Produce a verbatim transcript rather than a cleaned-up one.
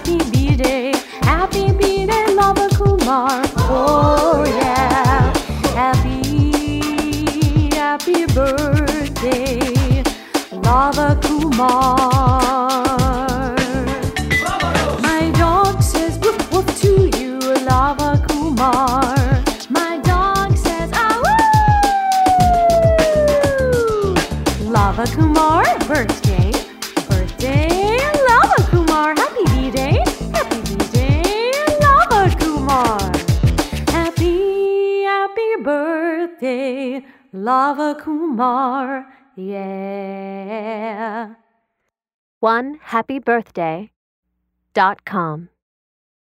happy birthday, happy birthday, Lava Kumar. Oh yeah, happy, happy birthday, Lava Kumar. My dog says woof woof to you, Lava Kumar. My dog says ah woo. Lava Kumar, birthday, birthday, Lava Kumar. Happy birthday, happy birthday, Lava Kumar. Happy, happy birthday, Lava Kumar. Yeah. one happy birthday dot com